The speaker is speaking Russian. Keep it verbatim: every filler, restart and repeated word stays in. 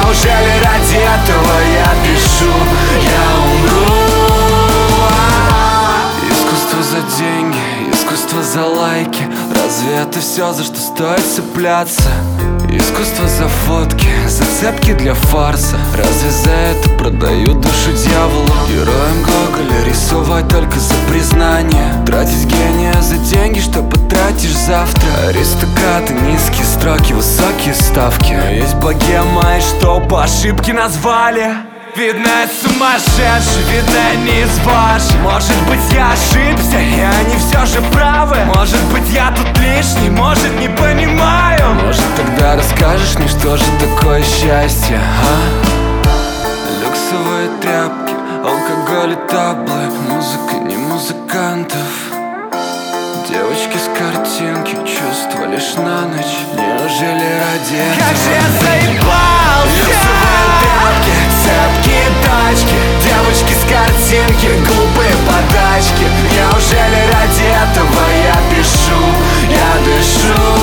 Неужели ради этого я пишу? Я умру. Искусство за деньги, искусство за лайки. Разве это все, за что стоит цепляться? Искусство за фотки, зацепки для фарса. Разве за это продают душу дьяволу? Героем Гоголя рисовать только за признание. Тратить гения за деньги, что потратишь завтра. Аристократы, низкие строки, высокие ставки. Но есть богема, и что по ошибке назвали. Видно, я сумасшедший, видно, я не из ваших. Может быть, я ошибся, и они все же правы. Может быть, я тут лишний, может, не понимаю. Может, тогда расскажешь мне, что же такое счастье, а? Люксовые тряпки, алкоголь и таблет. Музыка не музыкантов. Девочки с картинки, чувства лишь на ночь. Неужели ради этого? Как же я заебался! Люксовые тряпки, цепкие тачки, девочки с картинки, глупые подачки. Неужели ради этого я пишу, я дышу?